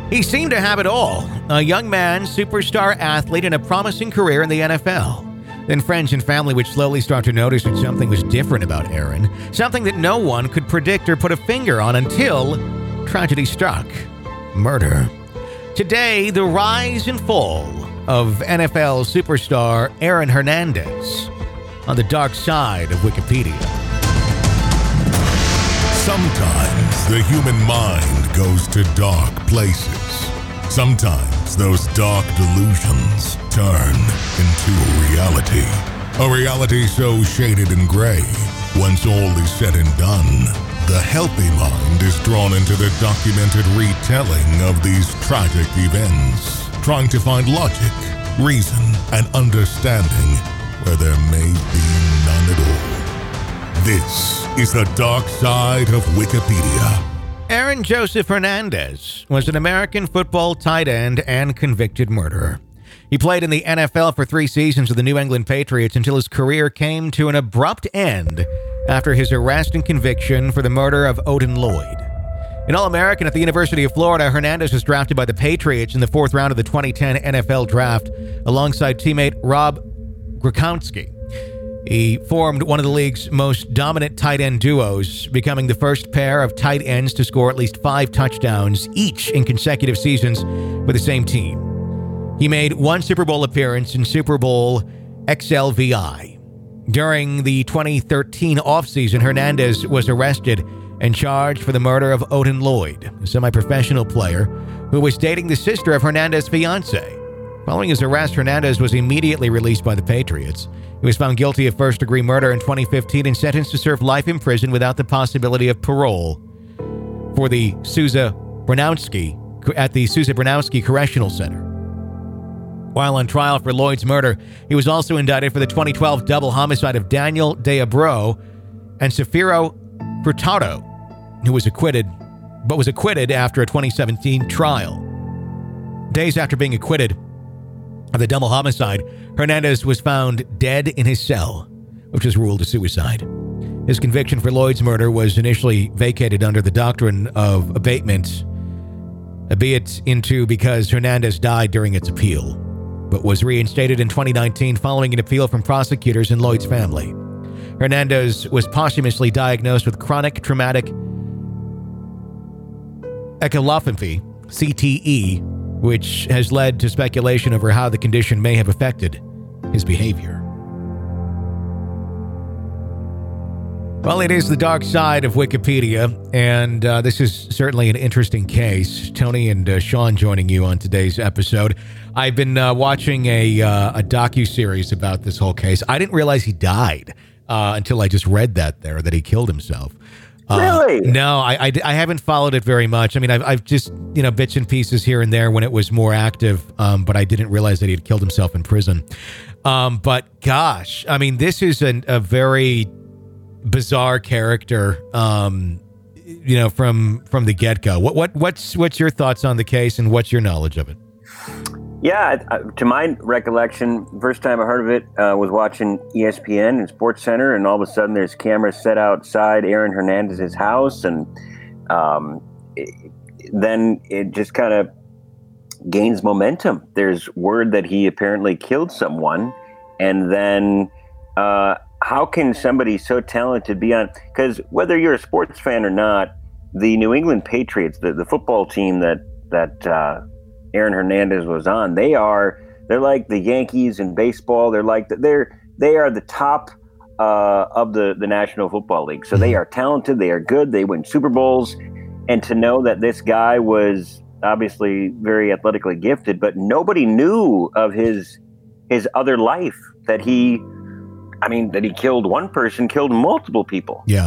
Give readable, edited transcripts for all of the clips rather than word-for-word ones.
He seemed to have it all. A young man, superstar athlete, and a promising career in the NFL. Then friends and family would slowly start to notice that something was different about Aaron. Something that no one could predict or put a finger on until tragedy struck. Murder. Today, the rise and fall of NFL superstar Aaron Hernandez on the dark side of Wikipedia. Sometimes the human mind goes to dark places. Sometimes those dark delusions turn into a reality. A reality so shaded and gray, once all is said and done, the healthy mind is drawn into the documented retelling of these tragic events, trying to find logic, reason, and understanding where there may be none at all. This is the dark side of Wikipedia. Aaron Joseph Hernandez was an American football tight end and convicted murderer. He played in the NFL for 3 seasons with the New England Patriots until his career came to an abrupt end after his arrest and conviction for the murder of Odin Lloyd. An All-American at the University of Florida, Hernandez was drafted by the Patriots in the 4th round of the 2010 NFL Draft alongside teammate Rob Gronkowski. He formed one of the league's most dominant tight end duos, becoming the first pair of tight ends to score at least 5 touchdowns each in consecutive seasons with the same team. He made 1 Super Bowl appearance in Super Bowl XLVI. During the 2013 offseason, Hernandez was arrested and charged for the murder of Odin Lloyd, a semi-professional player who was dating the sister of Hernandez's fiancé. Following his arrest, Hernandez was immediately released by the Patriots. He was found guilty of first-degree murder in 2015 and sentenced to serve life in prison without the possibility of parole for the Sousa Bronowski at the Sousa Bronowski Correctional Center. While on trial for Lloyd's murder, he was also indicted for the 2012 double homicide of Daniel Deabro and Safiro Furtado, who was acquitted after a 2017 trial. Days after being acquitted of the double homicide, Hernandez was found dead in his cell, which was ruled a suicide. His conviction for Lloyd's murder was initially vacated under the doctrine of abatement, albeit into because Hernandez died during its appeal, but was reinstated in 2019 following an appeal from prosecutors and Lloyd's family. Hernandez was posthumously diagnosed with chronic traumatic encephalopathy, CTE, which has led to speculation over how the condition may have affected his behavior. Well, it is the dark side of Wikipedia, and this is certainly an interesting case. Tony and Sean joining you on today's episode. I've been watching a docuseries about this whole case. I didn't realize he died until I just read that he killed himself. Really? No, I haven't followed it very much. I mean, I've just, bits and pieces here and there when it was more active, but I didn't realize that he had killed himself in prison. But gosh, I mean, this is a very bizarre character, from the get-go. What's your thoughts on the case and what's your knowledge of it? Yeah, to my recollection, first time I heard of it was watching ESPN and Sports Center, and all of a sudden there's cameras set outside Aaron Hernandez's house, and then it just kind of gains momentum. There's word that he apparently killed someone, and then how can somebody so talented be on? Because whether you're a sports fan or not, the New England Patriots, the football team that Aaron Hernandez was on, they're like the Yankees in baseball. They are the top of the National Football League. So they are talented. They are good. They win Super Bowls. And to know that this guy was obviously very athletically gifted, but nobody knew of his other life, that he killed one person, killed multiple people. Yeah.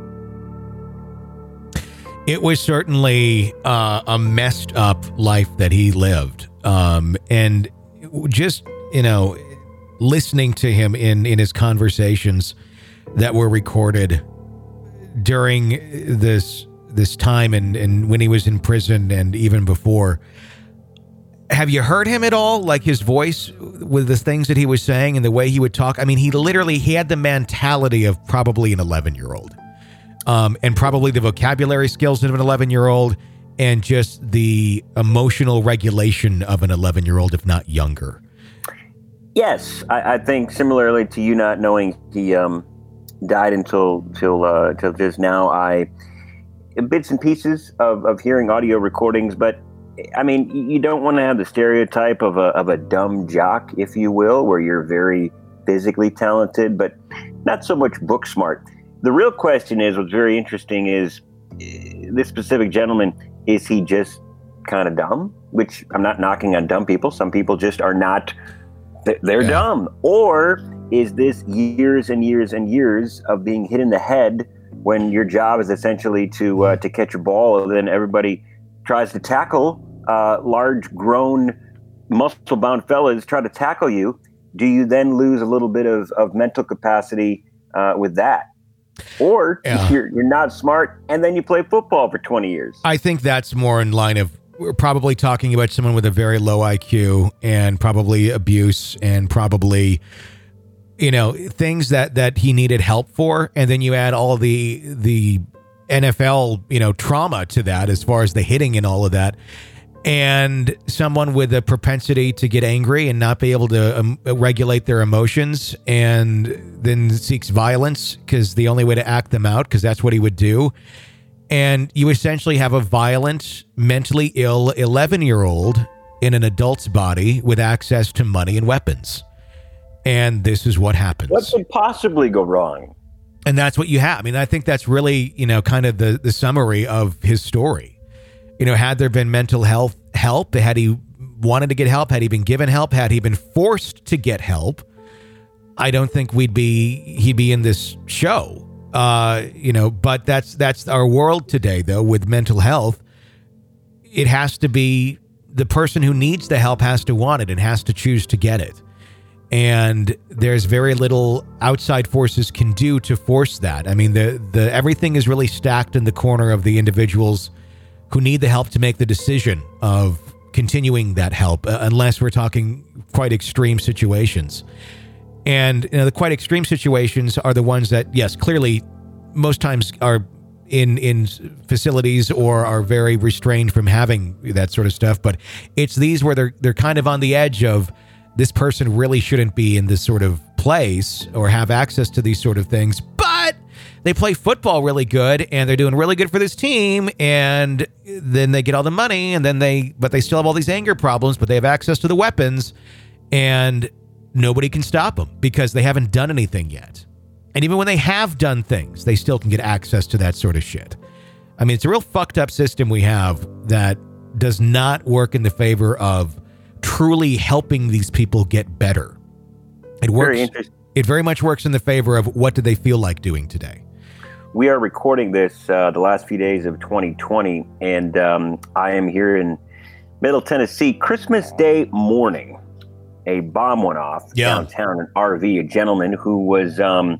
It was certainly a messed up life that he lived. And just, listening to him in his conversations that were recorded during this time and when he was in prison and even before. Have you heard him at all? Like his voice with the things that he was saying and the way he would talk? I mean, he had the mentality of probably an 11-year-old. And probably the vocabulary skills of an 11-year-old and just the emotional regulation of an 11-year-old, if not younger. Yes, I think similarly to you not knowing he died until just now, bits and pieces of hearing audio recordings, but I mean, you don't want to have the stereotype of a dumb jock, if you will, where you're very physically talented, but not so much book smart. The real question is, what's very interesting is this specific gentleman, is he just kind of dumb? Which I'm not knocking on dumb people. Some people just are not, they're dumb. Or is this years and years and years of being hit in the head when your job is essentially to catch a ball, and then everybody tries to tackle large, grown, muscle-bound fellas try to tackle you? Do you then lose a little bit of mental capacity with that? Or you're not smart, and then you play football for 20 years. I think that's more in line of, we're probably talking about someone with a very low IQ and probably abuse and probably, things that he needed help for. And then you add all the NFL, trauma to that as far as the hitting and all of that. And someone with a propensity to get angry and not be able to regulate their emotions, and then seeks violence because the only way to act them out, because that's what he would do. And you essentially have a violent, mentally ill 11-year-old in an adult's body with access to money and weapons. And this is what happens. What could possibly go wrong? And that's what you have. I mean, I think that's really, kind of the summary of his story. Had there been mental health help, had he wanted to get help, had he been given help, had he been forced to get help, I don't think he'd be in this show. But that's our world today, though, with mental health. It has to be the person who needs the help has to want it and has to choose to get it. And there's very little outside forces can do to force that. I mean, the everything is really stacked in the corner of the individuals who need the help to make the decision of continuing that help, unless we're talking quite extreme situations. And the quite extreme situations are the ones that, yes, clearly most times are in facilities or are very restrained from having that sort of stuff. But it's these where they're kind of on the edge of, this person really shouldn't be in this sort of place or have access to these sort of things, but they play football really good and they're doing really good for this team, and then they get all the money, and then but they still have all these anger problems, but they have access to the weapons, and nobody can stop them because they haven't done anything yet. And even when they have done things, they still can get access to that sort of shit. I mean, it's a real fucked up system we have that does not work in the favor of truly helping these people get better. It works. It very much works in the favor of, what do they feel like doing today? We are recording this the last few days of 2020, and I am here in Middle Tennessee. Christmas Day morning, a bomb went off downtown in RV. A gentleman who was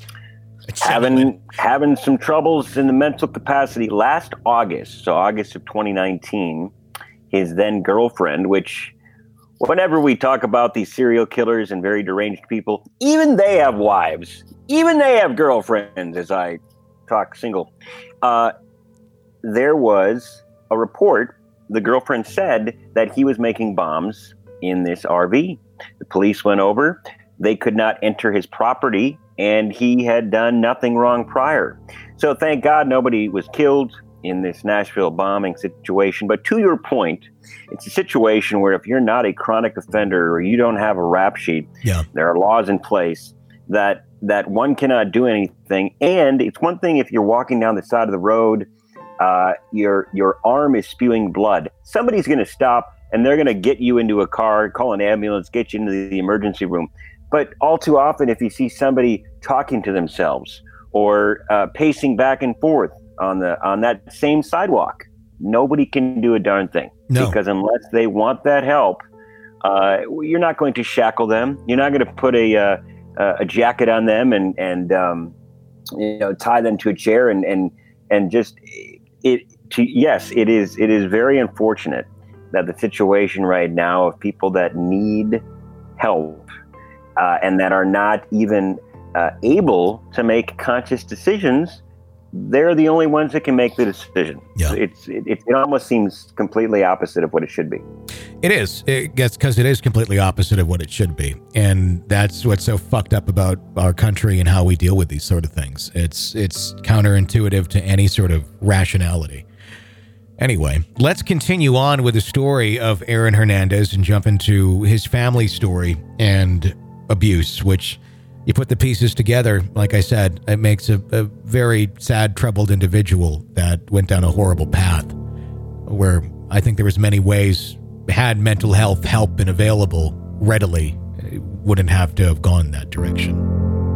having some troubles in the mental capacity last August, so August of 2019, his then girlfriend, which, whenever we talk about these serial killers and very deranged people, even they have wives. Even they have girlfriends, as I talk single. There was a report. The girlfriend said that he was making bombs in this RV. The police went over. They could not enter his property, and he had done nothing wrong prior. So thank God nobody was killed in this Nashville bombing situation. But to your point, it's a situation where if you're not a chronic offender or you don't have a rap sheet, there are laws in place that one cannot do anything. And it's one thing if you're walking down the side of the road, your arm is spewing blood. Somebody's going to stop and they're going to get you into a car, call an ambulance, get you into the emergency room. But all too often, if you see somebody talking to themselves or pacing back and forth on that same sidewalk, nobody can do a darn thing. No. Because unless they want that help, you're not going to shackle them. You're not going to put a jacket on them and tie them to a chair and just yes, it is very unfortunate that the situation right now of people that need help and that are not even able to make conscious decisions they're the only ones that can make the decision. Yeah. It almost seems completely opposite of what it should be. It is. Because it is completely opposite of what it should be. And that's what's so fucked up about our country and how we deal with these sort of things. It's counterintuitive to any sort of rationality. Anyway, let's continue on with the story of Aaron Hernandez and jump into his family story and abuse, which you put the pieces together, like I said, it makes a very sad, troubled individual that went down a horrible path where I think there was many ways, had mental health help been available readily, wouldn't have to have gone that direction.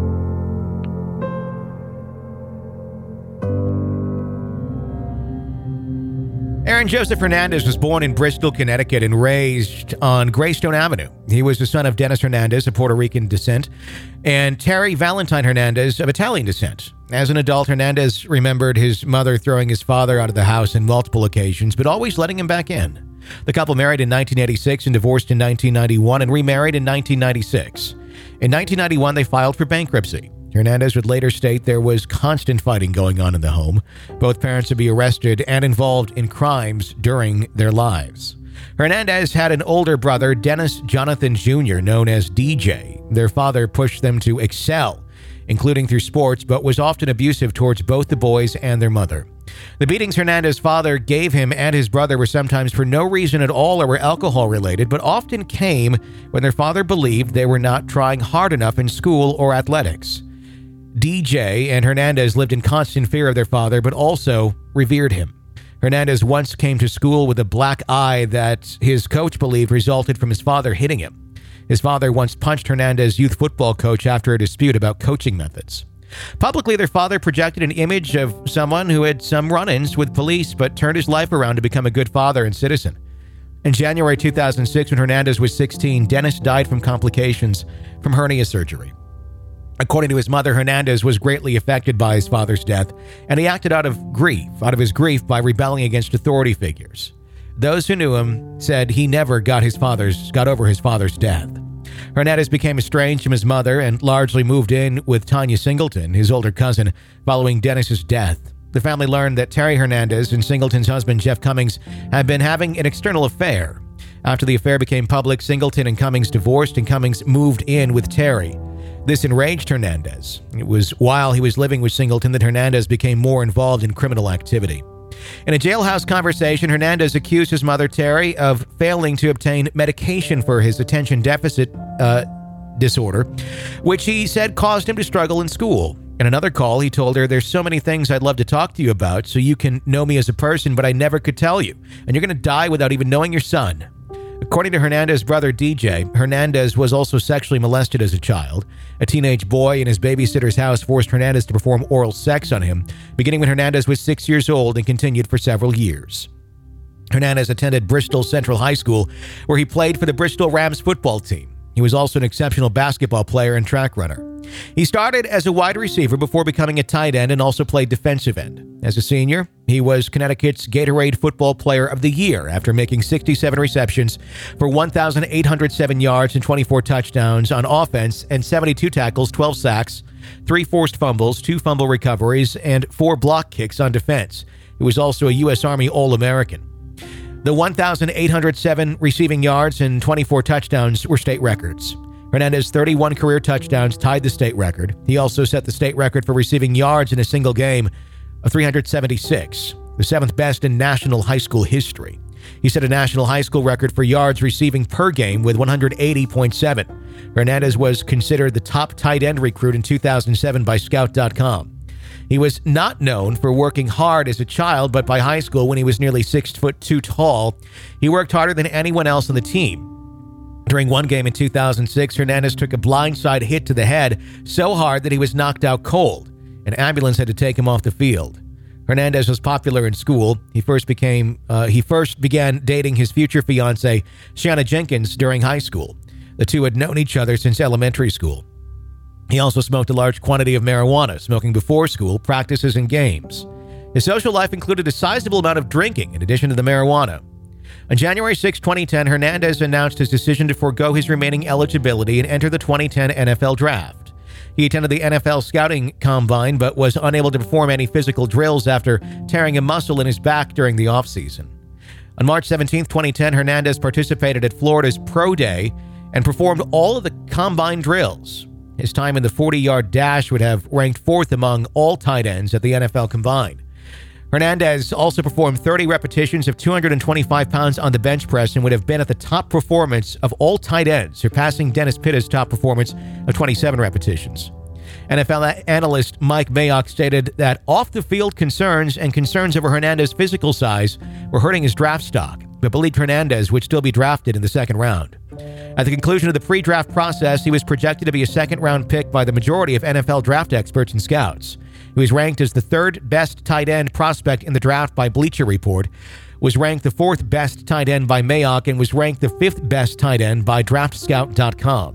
Aaron Joseph Hernandez was born in Bristol, Connecticut, and raised on Greystone Avenue. He was the son of Dennis Hernandez of Puerto Rican descent and Terry Valentine Hernandez of Italian descent. As an adult, Hernandez remembered his mother throwing his father out of the house on multiple occasions, but always letting him back in. The couple married in 1986 and divorced in 1991 and remarried in 1996. In 1991, they filed for bankruptcy. Hernandez would later state there was constant fighting going on in the home. Both parents would be arrested and involved in crimes during their lives. Hernandez had an older brother, Dennis Jonathan Jr., known as DJ. Their father pushed them to excel, including through sports, but was often abusive towards both the boys and their mother. The beatings Hernandez's father gave him and his brother were sometimes for no reason at all or were alcohol-related, but often came when their father believed they were not trying hard enough in school or athletics. DJ and Hernandez lived in constant fear of their father, but also revered him. Hernandez once came to school with a black eye that his coach believed resulted from his father hitting him. His father once punched Hernandez's youth football coach after a dispute about coaching methods. Publicly, their father projected an image of someone who had some run-ins with police, but turned his life around to become a good father and citizen. In January 2006, when Hernandez was 16, Dennis died from complications from hernia surgery. According to his mother, Hernandez was greatly affected by his father's death, and he acted out of his grief by rebelling against authority figures. Those who knew him said he never got over his father's death. Hernandez became estranged from his mother and largely moved in with Tanya Singleton, his older cousin, following Dennis's death. The family learned that Terry Hernandez and Singleton's husband, Jeff Cummings, had been having an external affair. After the affair became public, Singleton and Cummings divorced, and Cummings moved in with Terry. This enraged Hernandez. It was while he was living with Singleton that Hernandez became more involved in criminal activity. In a jailhouse conversation, Hernandez accused his mother, Terry, of failing to obtain medication for his attention deficit disorder, which he said caused him to struggle in school. In another call, he told her, "There's so many things I'd love to talk to you about so you can know me as a person, but I never could tell you. And you're going to die without even knowing your son." According to Hernandez's brother, DJ, Hernandez was also sexually molested as a child. A teenage boy in his babysitter's house forced Hernandez to perform oral sex on him, beginning when Hernandez was 6 years old and continued for several years. Hernandez attended Bristol Central High School, where he played for the Bristol Rams football team. He was also an exceptional basketball player and track runner. He started as a wide receiver before becoming a tight end and also played defensive end. As a senior, he was Connecticut's Gatorade Football Player of the Year after making 67 receptions for 1,807 yards and 24 touchdowns on offense and 72 tackles, 12 sacks, 3 forced fumbles, 2 fumble recoveries, and 4 block kicks on defense. He was also a U.S. Army All-American. The 1,807 receiving yards and 24 touchdowns were state records. Hernandez's 31 career touchdowns tied the state record. He also set the state record for receiving yards in a single game of 376, the 7th best in national high school history. He set a national high school record for yards receiving per game with 180.7. Hernandez was considered the top tight end recruit in 2007 by Scout.com. He was not known for working hard as a child, but by high school, when he was nearly 6'2" tall, he worked harder than anyone else on the team. During one game in 2006, Hernandez took a blindside hit to the head so hard that he was knocked out cold. An ambulance had to take him off the field. Hernandez was popular in school. He first began dating his future fiancée, Shanna Jenkins, during high school. The two had known each other since elementary school. He also smoked a large quantity of marijuana, smoking before school, practices, and games. His social life included a sizable amount of drinking in addition to the marijuana. On January 6, 2010, Hernandez announced his decision to forego his remaining eligibility and enter the 2010 NFL Draft. He attended the NFL scouting combine but was unable to perform any physical drills after tearing a muscle in his back during the offseason. On March 17, 2010, Hernandez participated at Florida's Pro Day and performed all of the combine drills. His time in the 40-yard dash would have ranked fourth among all tight ends at the NFL combine. Hernandez also performed 30 repetitions of 225 pounds on the bench press and would have been at the top performance of all tight ends, surpassing Dennis Pitta's top performance of 27 repetitions. NFL analyst Mike Mayock stated that off-the-field concerns and concerns over Hernandez's physical size were hurting his draft stock, but believed Hernandez would still be drafted in the second round. At the conclusion of the pre-draft process, he was projected to be a second-round pick by the majority of NFL draft experts and scouts. He was ranked as the third best tight end prospect in the draft by Bleacher Report, was ranked the fourth best tight end by Mayock, and was ranked the fifth best tight end by DraftScout.com.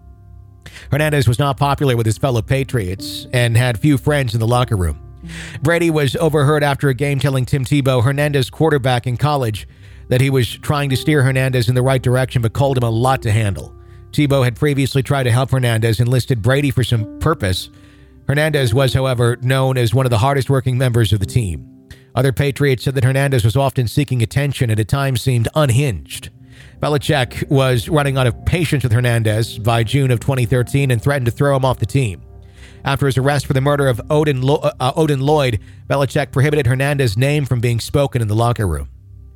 Hernandez was not popular with his fellow Patriots and had few friends in the locker room. Brady was overheard after a game telling Tim Tebow, Hernandez' quarterback in college, that he was trying to steer Hernandez in the right direction but called him a lot to handle. Tebow had previously tried to help Hernandez and listed Brady for some purpose. Hernandez was, however, known as one of the hardest-working members of the team. Other Patriots said that Hernandez was often seeking attention and at times seemed unhinged. Belichick was running out of patience with Hernandez by June of 2013 and threatened to throw him off the team. After his arrest for the murder of Odin Lloyd, Belichick prohibited Hernandez's name from being spoken in the locker room.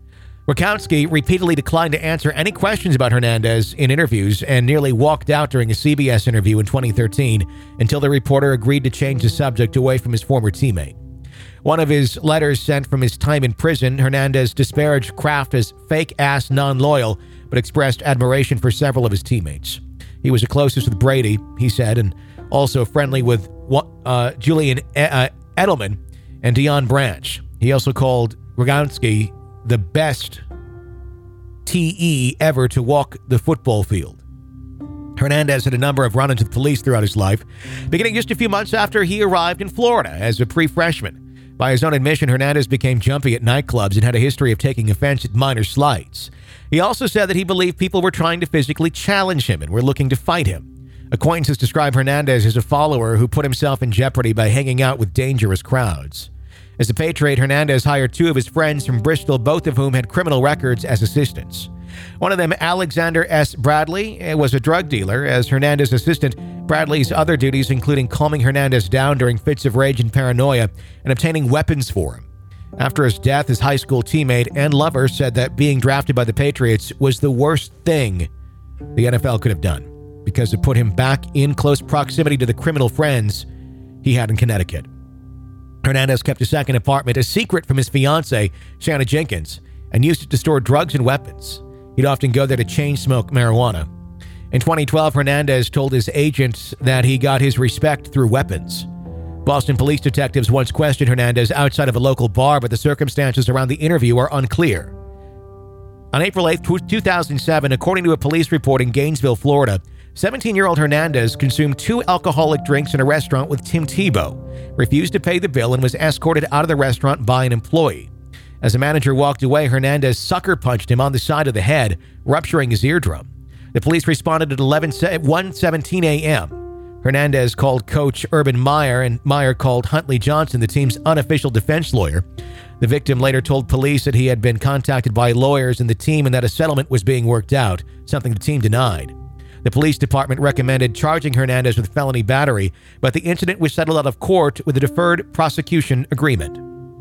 Rakowski repeatedly declined to answer any questions about Hernandez in interviews and nearly walked out during a CBS interview in 2013 until the reporter agreed to change the subject away from his former teammate. One of his letters sent from his time in prison, Hernandez disparaged Kraft as fake-ass non-loyal, but expressed admiration for several of his teammates. He was the closest with Brady, he said, and also friendly with Julian Edelman and Deion Branch. He also called Rakowski the best TE ever to walk the football field. Hernandez had a number of run-ins with police throughout his life, beginning just a few months after he arrived in Florida as a pre-freshman. By his own admission, Hernandez became jumpy at nightclubs and had a history of taking offense at minor slights. He also said that he believed people were trying to physically challenge him and were looking to fight him. Acquaintances describe Hernandez as a follower who put himself in jeopardy by hanging out with dangerous crowds. As a Patriot, Hernandez hired two of his friends from Bristol, both of whom had criminal records as assistants. One of them, Alexander S. Bradley, was a drug dealer. As Hernandez's assistant, Bradley's other duties including calming Hernandez down during fits of rage and paranoia and obtaining weapons for him. After his death, his high school teammate and lover said that being drafted by the Patriots was the worst thing the NFL could have done because it put him back in close proximity to the criminal friends he had in Connecticut. Hernandez kept a second apartment a secret from his fiancée, Shanna Jenkins, and used it to store drugs and weapons. He'd often go there to chain smoke marijuana. In 2012, Hernandez told his agents that he got his respect through weapons. Boston police detectives once questioned Hernandez outside of a local bar, but the circumstances around the interview are unclear. On April 8, 2007, according to a police report in Gainesville, Florida, 17-year-old Hernandez consumed 2 alcoholic drinks in a restaurant with Tim Tebow, refused to pay the bill, and was escorted out of the restaurant by an employee. As the manager walked away, Hernandez sucker punched him on the side of the head, rupturing his eardrum. The police responded at 1:17 a.m. Hernandez called coach Urban Meyer, and Meyer called Huntley Johnson, the team's unofficial defense lawyer. The victim later told police that he had been contacted by lawyers and the team and that a settlement was being worked out, something the team denied. The police department recommended charging Hernandez with felony battery, but the incident was settled out of court with a deferred prosecution agreement.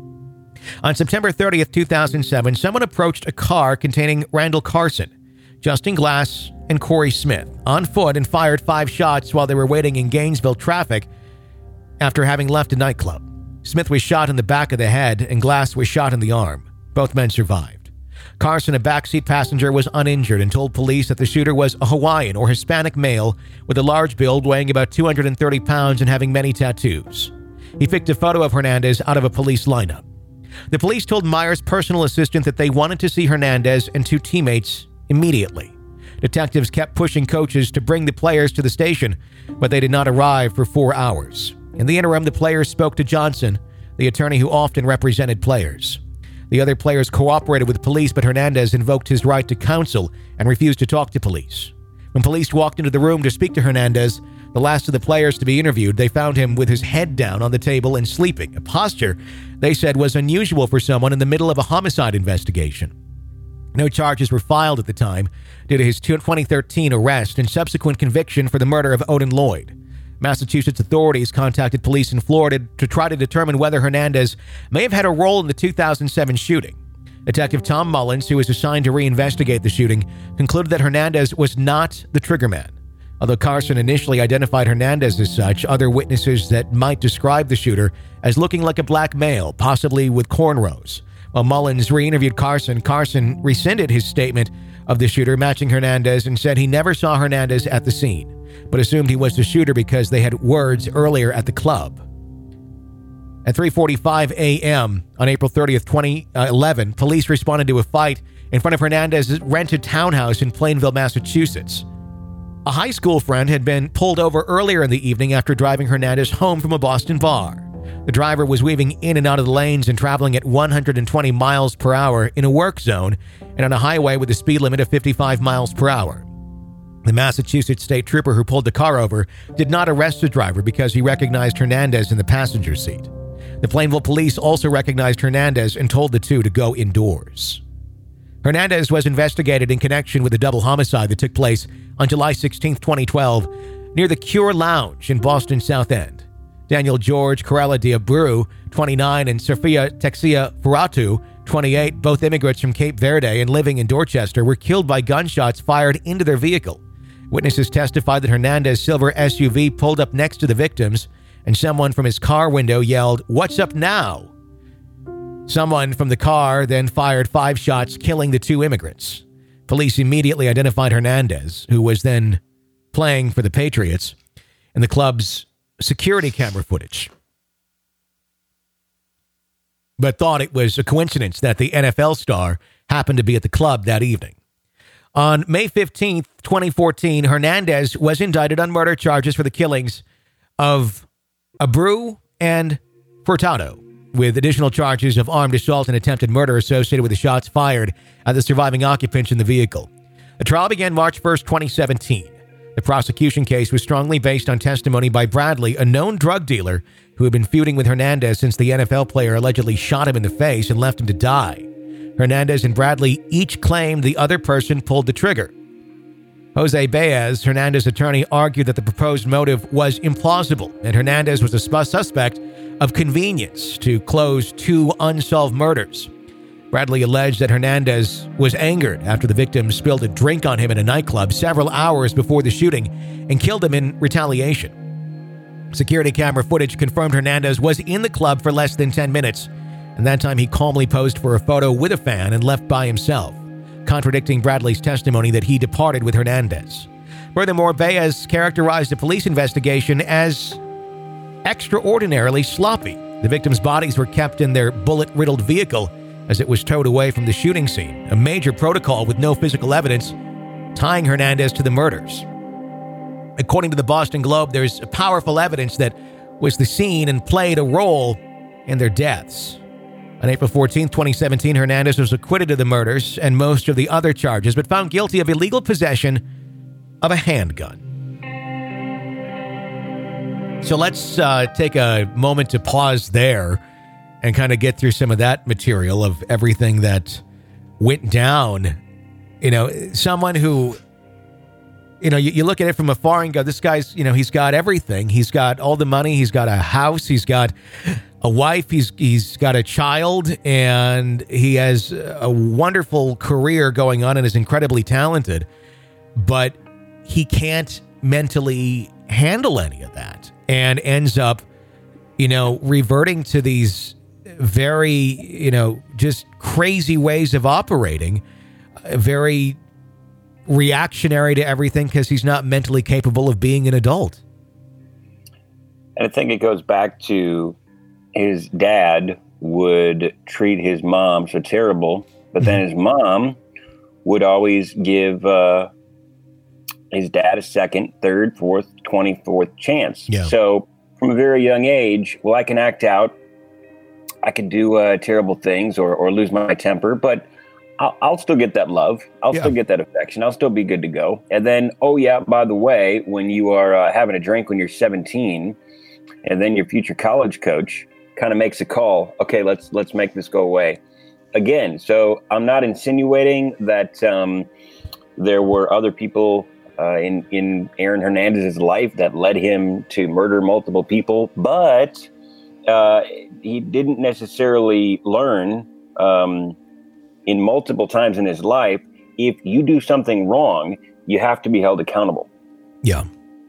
On September 30th, 2007, someone approached a car containing Randall Carson, Justin Glass, and Corey Smith on foot and fired 5 shots while they were waiting in Gainesville traffic after having left a nightclub. Smith was shot in the back of the head and Glass was shot in the arm. Both men survived. Carson, a backseat passenger, was uninjured and told police that the shooter was a Hawaiian or Hispanic male with a large build, weighing about 230 pounds and having many tattoos. He picked a photo of Hernandez out of a police lineup. The police told Meyer's personal assistant that they wanted to see Hernandez and 2 teammates immediately. Detectives kept pushing coaches to bring the players to the station, but they did not arrive for 4 hours. In the interim, the players spoke to Johnson, the attorney who often represented players. The other players cooperated with police, but Hernandez invoked his right to counsel and refused to talk to police. When police walked into the room to speak to Hernandez, The last of the players to be interviewed, they found him with his head down on the table and sleeping, a posture they said was unusual for someone in the middle of a homicide investigation. No charges were filed at the time due to his 2013 arrest and subsequent conviction for the murder of Odin Lloyd. Massachusetts authorities contacted police in Florida to try to determine whether Hernandez may have had a role in the 2007 shooting. Detective Tom Mullins, who was assigned to reinvestigate the shooting, concluded that Hernandez was not the triggerman. Although Carson initially identified Hernandez as such, other witnesses that might describe the shooter as looking like a black male, possibly with cornrows. While Mullins re-interviewed Carson rescinded his statement of the shooter, matching Hernandez, and said he never saw Hernandez at the scene, but assumed he was the shooter because they had words earlier at the club. At 3:45 a.m. on April 30th, 2011, police responded to a fight in front of Hernandez's rented townhouse in Plainville, Massachusetts. A high school friend had been pulled over earlier in the evening after driving Hernandez home from a Boston bar. The driver was weaving in and out of the lanes and traveling at 120 miles per hour in a work zone and on a highway with a speed limit of 55 miles per hour. The Massachusetts state trooper who pulled the car over did not arrest the driver because he recognized Hernandez in the passenger seat. The Plainville police also recognized Hernandez and told the two to go indoors. Hernandez was investigated in connection with a double homicide that took place on July 16, 2012, near the Cure Lounge in Boston South End. Daniel George Corella Diabru, 29, and Sofia Texia Furatu, 28, both immigrants from Cape Verde and living in Dorchester, were killed by gunshots fired into their vehicle. Witnesses testified that Hernandez's silver SUV pulled up next to the victims, and someone from his car window yelled, "What's up now?" Someone from the car then fired 5 shots, killing the 2 immigrants. Police immediately identified Hernandez, who was then playing for the Patriots, in the club's security camera footage, but thought it was a coincidence that the NFL star happened to be at the club that evening. On May 15th, 2014, Hernandez was indicted on murder charges for the killings of Abreu and Furtado, with additional charges of armed assault and attempted murder associated with the shots fired at the surviving occupants in the vehicle. The trial began March 1st, 2017. The prosecution case was strongly based on testimony by Bradley, a known drug dealer who had been feuding with Hernandez since the NFL player allegedly shot him in the face and left him to die. Hernandez and Bradley each claimed the other person pulled the trigger. Jose Baez, Hernandez's attorney, argued that the proposed motive was implausible and Hernandez was a suspect of convenience to close 2 unsolved murders. Bradley alleged that Hernandez was angered after the victim spilled a drink on him in a nightclub several hours before the shooting and killed him in retaliation. Security camera footage confirmed Hernandez was in the club for less than 10 minutes, and that time he calmly posed for a photo with a fan and left by himself, contradicting Bradley's testimony that he departed with Hernandez. Furthermore, Baez characterized the police investigation as extraordinarily sloppy. The victims' bodies were kept in their bullet-riddled vehicle as it was towed away from the shooting scene, a major protocol with no physical evidence tying Hernandez to the murders. According to the Boston Globe, there's powerful evidence that was the scene and played a role in their deaths. On April 14, 2017, Hernandez was acquitted of the murders and most of the other charges, but found guilty of illegal possession of a handgun. So let's take a moment to pause there and kind of get through some of that material of everything that went down. You know, someone who, you know, you look at it from afar and go, this guy's, you know, he's got everything. He's got all the money. He's got a house. He's got a wife. He's got a child, and he has a wonderful career going on and is incredibly talented, but he can't mentally handle any of that and ends up, you know, reverting to these very, you know, just crazy ways of operating, very reactionary to everything because he's not mentally capable of being an adult. And I think it goes back to his dad would treat his mom so terrible, but then his mom would always give his dad a second, third, fourth, 24th chance. Yeah. So from a very young age, well, I can act out. I can do terrible things or lose my temper, but I'll still get that love. I'll still get that affection. I'll still be good to go. And then, oh yeah, by the way, when you are having a drink when you're 17, and then your future college coach kind of makes a call, okay, let's make this go away. Again, so I'm not insinuating that there were other people in Aaron Hernandez's life that led him to murder multiple people, but he didn't necessarily learn in multiple times in his life, if you do something wrong, you have to be held accountable. Yeah.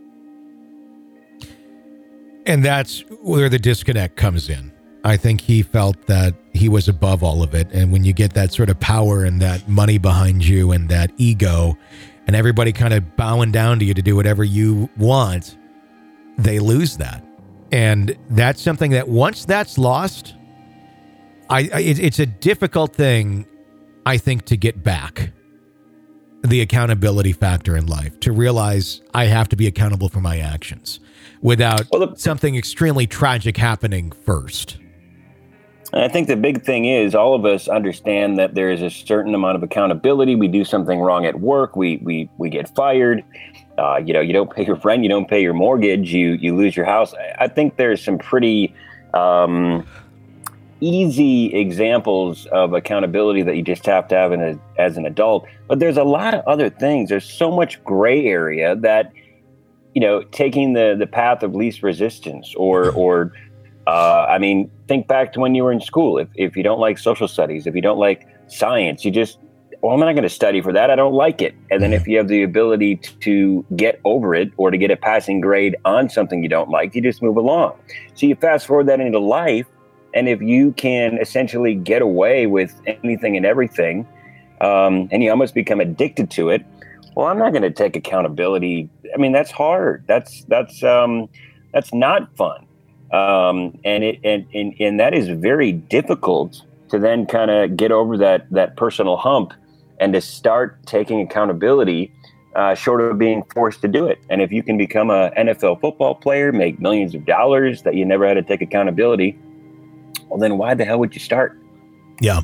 And that's where the disconnect comes in. I think he felt that he was above all of it. And when you get that sort of power and that money behind you and that ego and everybody kind of bowing down to you to do whatever you want, they lose that. And that's something that once that's lost, it's a difficult thing, I think, to get back. The accountability factor in life, to realize I have to be accountable for my actions without something extremely tragic happening first. And I think the big thing is all of us understand that there is a certain amount of accountability. We do something wrong at work. We get fired. You don't pay your rent. You don't pay your mortgage. You lose your house. I think there's some pretty easy examples of accountability that you just have to have as an adult. But there's a lot of other things. There's so much gray area that, taking the path of least resistance or think back to when you were in school. If you don't like social studies, if you don't like science, you just, I'm not going to study for that. I don't like it. And then if you have the ability to get over it or to get a passing grade on something you don't like, you just move along. So you fast forward that into life. And if you can essentially get away with anything and everything, and you almost become addicted to it, well, I'm not going to take accountability. I mean, that's hard. That's not fun. And that is very difficult to then kind of get over that personal hump and to start taking accountability, short of being forced to do it. And if you can become a NFL football player, make millions of dollars that you never had to take accountability, well, then why the hell would you start? Yeah.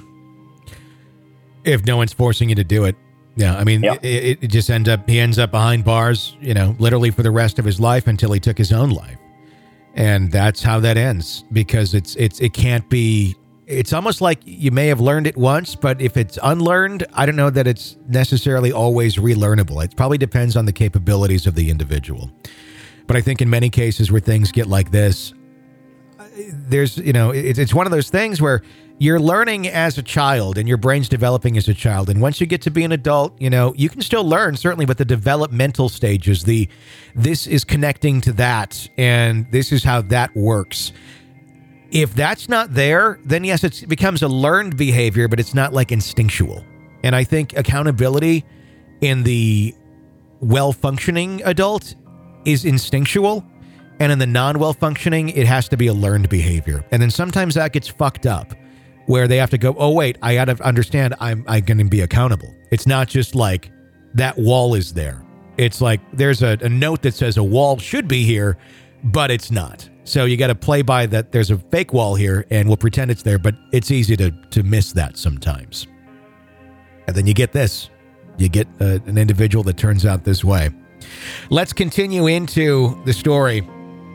If no one's forcing you to do it. Yeah. I mean, it just he ends up behind bars, literally for the rest of his life until he took his own life. And that's how that ends, because it can't be, it's almost like you may have learned it once, but if it's unlearned, I don't know that it's necessarily always relearnable. It probably depends on the capabilities of the individual. But I think in many cases where things get like this, there's, it's one of those things where you're learning as a child and your brain's developing as a child. And once you get to be an adult, you can still learn, certainly, but the developmental stages, this is connecting to that. And this is how that works. If that's not there, then yes, it becomes a learned behavior, but it's not like instinctual. And I think accountability in the well-functioning adult is instinctual. And in the non-well-functioning, it has to be a learned behavior. And then sometimes that gets fucked up, where they have to go, oh, wait, I got to understand I'm going to be accountable. It's not just like that wall is there. It's like there's a note that says a wall should be here, but it's not. So you got to play by that there's a fake wall here, and we'll pretend it's there, but it's easy to miss that sometimes. And then you get this. You get an individual that turns out this way. Let's continue into the story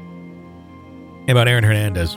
about Aaron Hernandez.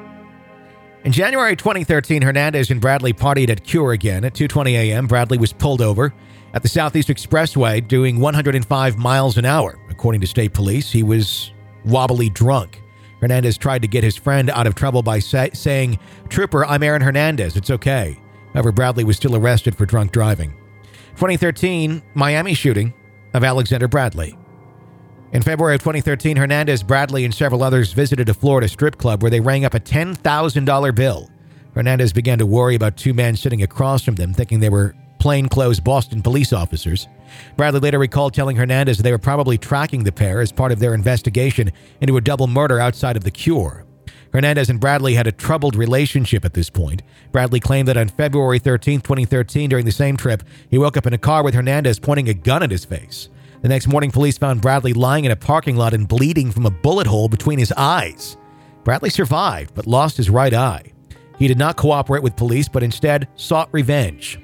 In January 2013, Hernandez and Bradley partied at Cure again. At 2:20 a.m., Bradley was pulled over at the Southeast Expressway doing 105 miles an hour. According to state police, he was wobbly drunk. Hernandez tried to get his friend out of trouble by saying, "Trooper, I'm Aaron Hernandez. It's okay." However, Bradley was still arrested for drunk driving. 2013, Miami shooting of Alexander Bradley. In February of 2013, Hernandez, Bradley, and several others visited a Florida strip club where they rang up a $10,000 bill. Hernandez began to worry about two men sitting across from them, thinking they were plainclothes Boston police officers. Bradley later recalled telling Hernandez they were probably tracking the pair as part of their investigation into a double murder outside of the Cure. Hernandez and Bradley had a troubled relationship at this point. Bradley claimed that on February 13, 2013, during the same trip, he woke up in a car with Hernandez pointing a gun at his face. The next morning, police found Bradley lying in a parking lot and bleeding from a bullet hole between his eyes. Bradley survived, but lost his right eye. He did not cooperate with police, but instead sought revenge.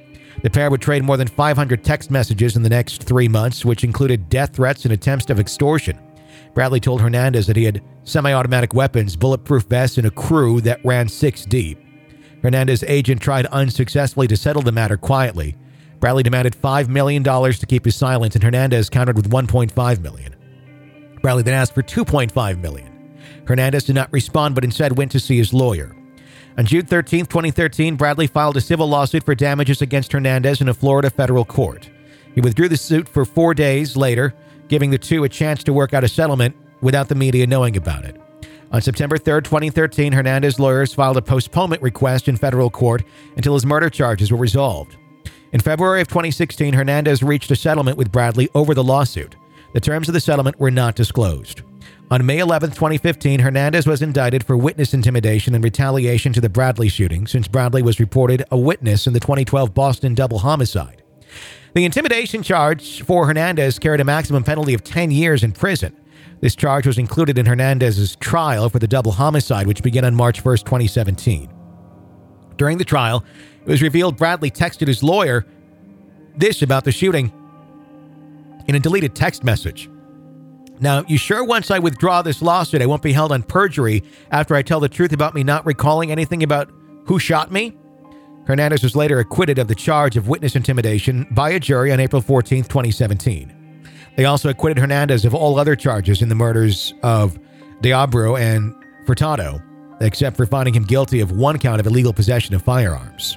The pair would trade more than 500 text messages in the next 3 months, which included death threats and attempts of extortion. Bradley told Hernandez that he had semi-automatic weapons, bulletproof vests, and a crew that ran 6 deep. Hernandez's agent tried unsuccessfully to settle the matter quietly. Bradley demanded $5 million to keep his silence, and Hernandez countered with $1.5 million. Bradley then asked for $2.5 million. Hernandez did not respond, but instead went to see his lawyer. On June 13, 2013, Bradley filed a civil lawsuit for damages against Hernandez in a Florida federal court. He withdrew the suit for 4 days later, giving the two a chance to work out a settlement without the media knowing about it. On September 3, 2013, Hernandez's lawyers filed a postponement request in federal court until his murder charges were resolved. In February of 2016, Hernandez reached a settlement with Bradley over the lawsuit. The terms of the settlement were not disclosed. On May 11, 2015, Hernandez was indicted for witness intimidation and retaliation to the Bradley shooting, since Bradley was reported a witness in the 2012 Boston double homicide. The intimidation charge for Hernandez carried a maximum penalty of 10 years in prison. This charge was included in Hernandez's trial for the double homicide, which began on March 1, 2017. During the trial, it was revealed Bradley texted his lawyer this about the shooting in a deleted text message. Now, you sure once I withdraw this lawsuit, I won't be held on perjury after I tell the truth about me not recalling anything about who shot me? Hernandez was later acquitted of the charge of witness intimidation by a jury on April 14, 2017. They also acquitted Hernandez of all other charges in the murders of Diablo and Furtado, except for finding him guilty of 1 count of illegal possession of firearms.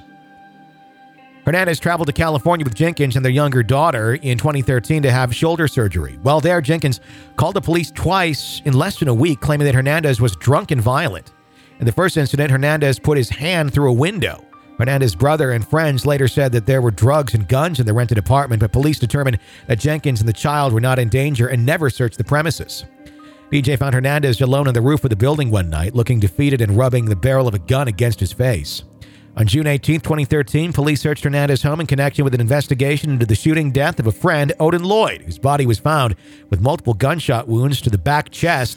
Hernandez traveled to California with Jenkins and their younger daughter in 2013 to have shoulder surgery. While there, Jenkins called the police twice in less than a week, claiming that Hernandez was drunk and violent. In the first incident, Hernandez put his hand through a window. Hernandez's brother and friends later said that there were drugs and guns in the rented apartment, but police determined that Jenkins and the child were not in danger and never searched the premises. BJ found Hernandez alone on the roof of the building one night, looking defeated and rubbing the barrel of a gun against his face. On June 18, 2013, police searched Hernandez's home in connection with an investigation into the shooting death of a friend, Odin Lloyd, whose body was found with multiple gunshot wounds to the back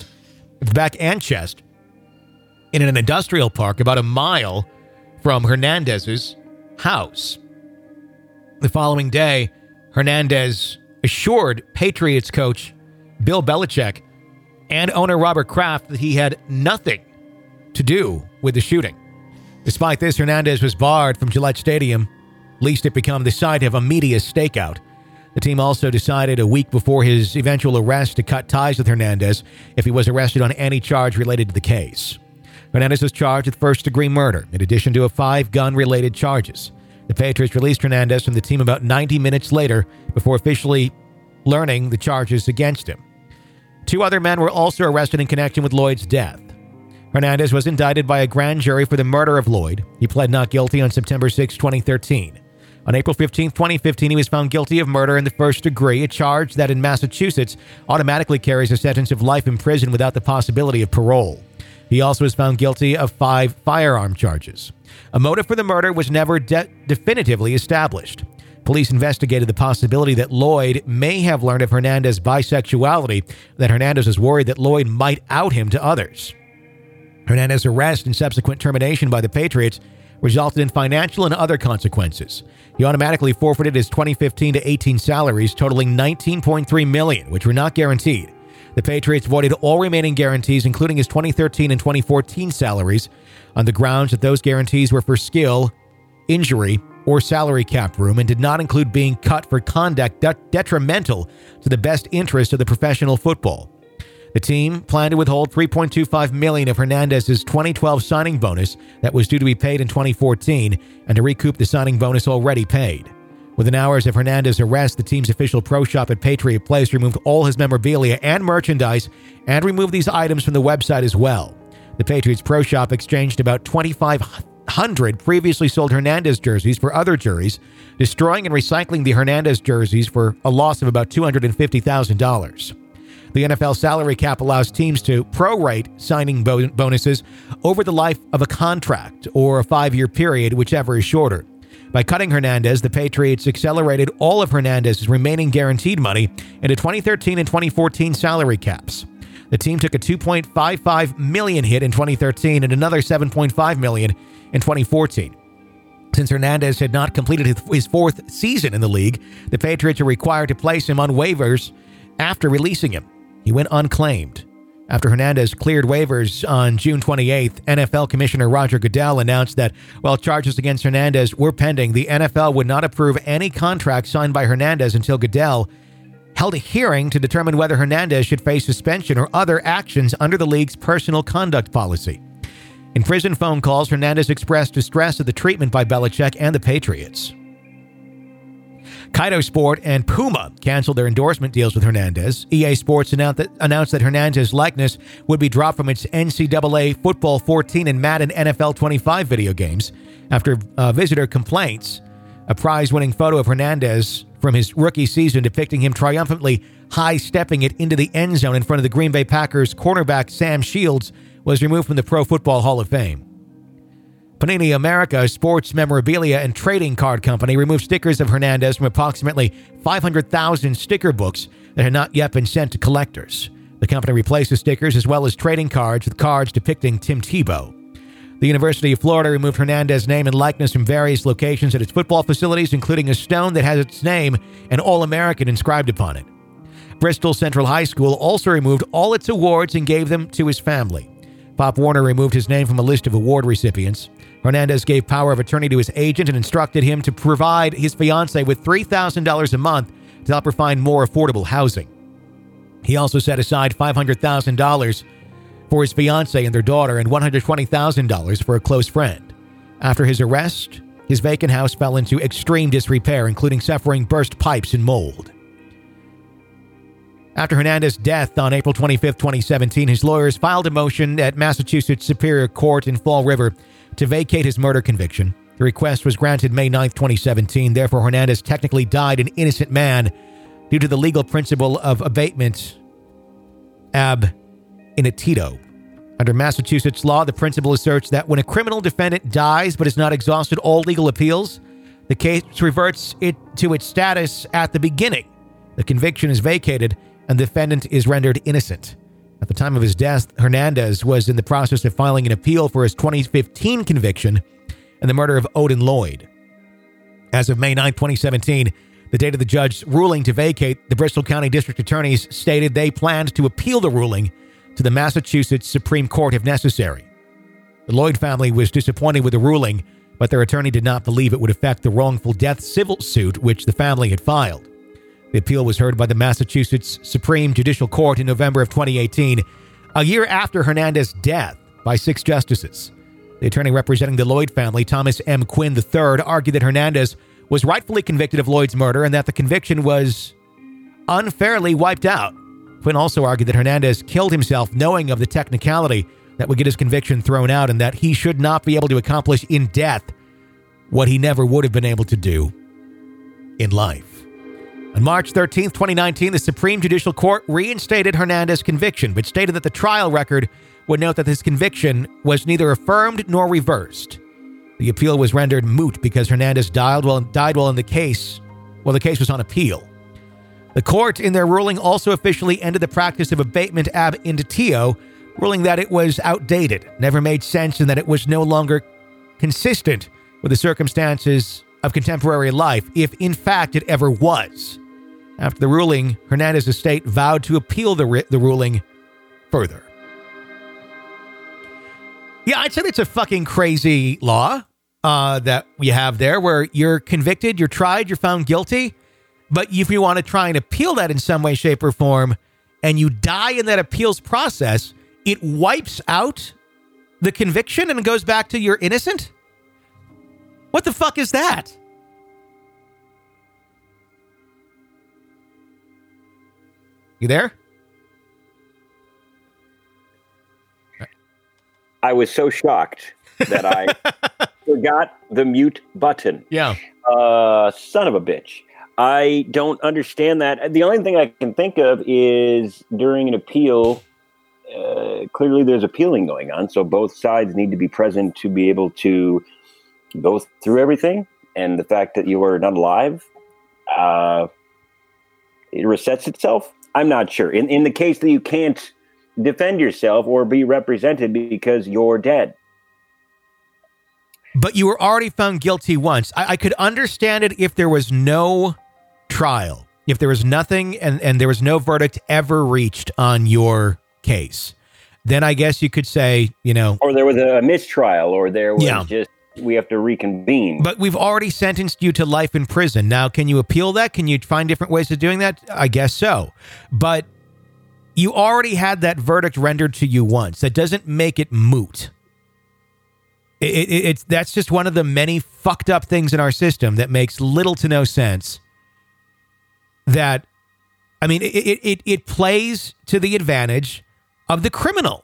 and chest in an industrial park about a mile from Hernandez's house. The following day, Hernandez assured Patriots coach Bill Belichick and owner Robert Kraft that he had nothing to do with the shooting. Despite this, Hernandez was barred from Gillette Stadium, lest it become the site of a media stakeout. The team also decided a week before his eventual arrest to cut ties with Hernandez if he was arrested on any charge related to the case. Hernandez was charged with first-degree murder, in addition to 5 gun-related charges. The Patriots released Hernandez from the team about 90 minutes later before officially learning the charges against him. 2 other men were also arrested in connection with Lloyd's death. Hernandez was indicted by a grand jury for the murder of Lloyd. He pled not guilty on September 6, 2013. On April 15, 2015, he was found guilty of murder in the first degree, a charge that in Massachusetts automatically carries a sentence of life in prison without the possibility of parole. He also was found guilty of 5 firearm charges. A motive for the murder was never definitively established. Police investigated the possibility that Lloyd may have learned of Hernandez's bisexuality, that Hernandez was worried that Lloyd might out him to others. Hernandez's arrest and subsequent termination by the Patriots resulted in financial and other consequences. He automatically forfeited his 2015 to 18 salaries, totaling $19.3 million, which were not guaranteed. The Patriots voided all remaining guarantees, including his 2013 and 2014 salaries, on the grounds that those guarantees were for skill, injury, or salary cap room and did not include being cut for conduct detrimental to the best interest of the professional football. The team planned to withhold $3.25 million of Hernandez's 2012 signing bonus that was due to be paid in 2014 and to recoup the signing bonus already paid. Within hours of Hernandez's arrest, the team's official pro shop at Patriot Place removed all his memorabilia and merchandise and removed these items from the website as well. The Patriots pro shop exchanged about 2,500 previously sold Hernandez jerseys for other jerseys, destroying and recycling the Hernandez jerseys for a loss of about $250,000. The NFL salary cap allows teams to prorate signing bonuses over the life of a contract or a 5-year period, whichever is shorter. By cutting Hernandez, the Patriots accelerated all of Hernandez's remaining guaranteed money into 2013 and 2014 salary caps. The team took a $2.55 million hit in 2013 and another $7.5 million in 2014. Since Hernandez had not completed his fourth season in the league, the Patriots are required to place him on waivers after releasing him. He went unclaimed. After Hernandez cleared waivers on June 28th, NFL Commissioner Roger Goodell announced that while charges against Hernandez were pending, the NFL would not approve any contract signed by Hernandez until Goodell held a hearing to determine whether Hernandez should face suspension or other actions under the league's personal conduct policy. In prison phone calls, Hernandez expressed distress at the treatment by Belichick and the Patriots. Kaido Sport and Puma canceled their endorsement deals with Hernandez. EA Sports announced that Hernandez's likeness would be dropped from its NCAA Football 14 and Madden NFL 25 video games after visitor complaints. A prize-winning photo of Hernandez from his rookie season depicting him triumphantly high-stepping it into the end zone in front of the Green Bay Packers cornerback Sam Shields was removed from the Pro Football Hall of Fame. Panini America, a sports memorabilia and trading card company, removed stickers of Hernandez from approximately 500,000 sticker books that had not yet been sent to collectors. The company replaced the stickers as well as trading cards with cards depicting Tim Tebow. The University of Florida removed Hernandez's name and likeness from various locations at its football facilities, including a stone that has its name and All-American inscribed upon it. Bristol Central High School also removed all its awards and gave them to his family. Pop Warner removed his name from a list of award recipients. Hernandez gave power of attorney to his agent and instructed him to provide his fiancée with $3,000 a month to help her find more affordable housing. He also set aside $500,000 for his fiancée and their daughter and $120,000 for a close friend. After his arrest, his vacant house fell into extreme disrepair, including suffering burst pipes and mold. After Hernandez's death on April 25, 2017, his lawyers filed a motion at Massachusetts Superior Court in Fall River to vacate his murder conviction. The request was granted May 9, 2017. Therefore, Hernandez technically died an innocent man due to the legal principle of abatement ab initio. Under Massachusetts law, the principle asserts that when a criminal defendant dies but has not exhausted all legal appeals, the case reverts it to its status at the beginning. The conviction is vacated and the defendant is rendered innocent. At the time of his death, Hernandez was in the process of filing an appeal for his 2015 conviction and the murder of Odin Lloyd. As of May 9, 2017, the date of the judge's ruling to vacate, the Bristol County District Attorneys stated they planned to appeal the ruling to the Massachusetts Supreme Court if necessary. The Lloyd family was disappointed with the ruling, but their attorney did not believe it would affect the wrongful death civil suit which the family had filed. The appeal was heard by the Massachusetts Supreme Judicial Court in November of 2018, a year after Hernandez's death, by 6 justices. The attorney representing the Lloyd family, Thomas M. Quinn III, argued that Hernandez was rightfully convicted of Lloyd's murder and that the conviction was unfairly wiped out. Quinn also argued that Hernandez killed himself knowing of the technicality that would get his conviction thrown out and that he should not be able to accomplish in death what he never would have been able to do in life. On March 13, 2019, the Supreme Judicial Court reinstated Hernandez's conviction, but stated that the trial record would note that his conviction was neither affirmed nor reversed. The appeal was rendered moot because Hernandez died while the case was on appeal. The court, in their ruling, also officially ended the practice of abatement ab initio, ruling that it was outdated, never made sense, and that it was no longer consistent with the circumstances of contemporary life, if in fact it ever was. After the ruling, Hernandez's estate vowed to appeal the ruling further. Yeah, I'd say that's a fucking crazy law that we have there, where you're convicted, you're tried, you're found guilty, but if you want to try and appeal that in some way, shape, or form, and you die in that appeals process, it wipes out the conviction and goes back to you're innocent? What the fuck is that? You there? I was so shocked that I forgot the mute button. Yeah. Son of a bitch. I don't understand that. The only thing I can think of is during an appeal, clearly there's appealing going on, so both sides need to be present to be able to go through everything. And the fact that you are not alive, it resets itself. I'm not sure. In the case that you can't defend yourself or be represented because you're dead. But you were already found guilty once. I could understand it if there was no trial, if there was nothing and there was no verdict ever reached on your case. Then I guess you could say, or there was a mistrial, or there was just, we have to reconvene. But we've already sentenced you to life in prison. Now, can you appeal that? Can you find different ways of doing that? I guess so. But you already had that verdict rendered to you once. That doesn't make it moot. That's just one of the many fucked up things in our system that makes little to no sense. That, I mean, it plays to the advantage of the criminal.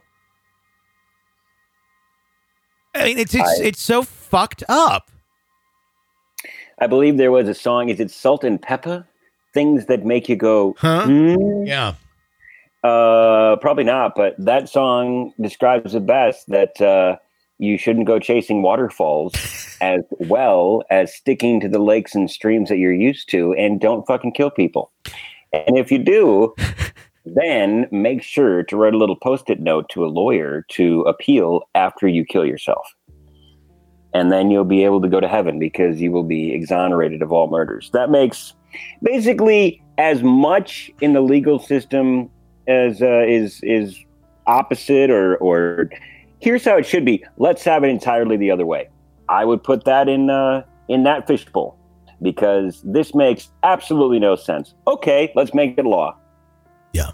I mean, it's so fucked up. I believe there was a song. Is it Salt and Pepper? Things that make you go, huh? Yeah. Probably not. But that song describes it best. That you shouldn't go chasing waterfalls as well as sticking to the lakes and streams that you're used to, and don't fucking kill people. And if you do, then make sure to write a little Post-it note to a lawyer to appeal after you kill yourself. And then you'll be able to go to heaven because you will be exonerated of all murders. That makes basically as much in the legal system as is opposite or here's how it should be. Let's have it entirely the other way. I would put that in that fishbowl because this makes absolutely no sense. Okay, let's make it law. Yeah.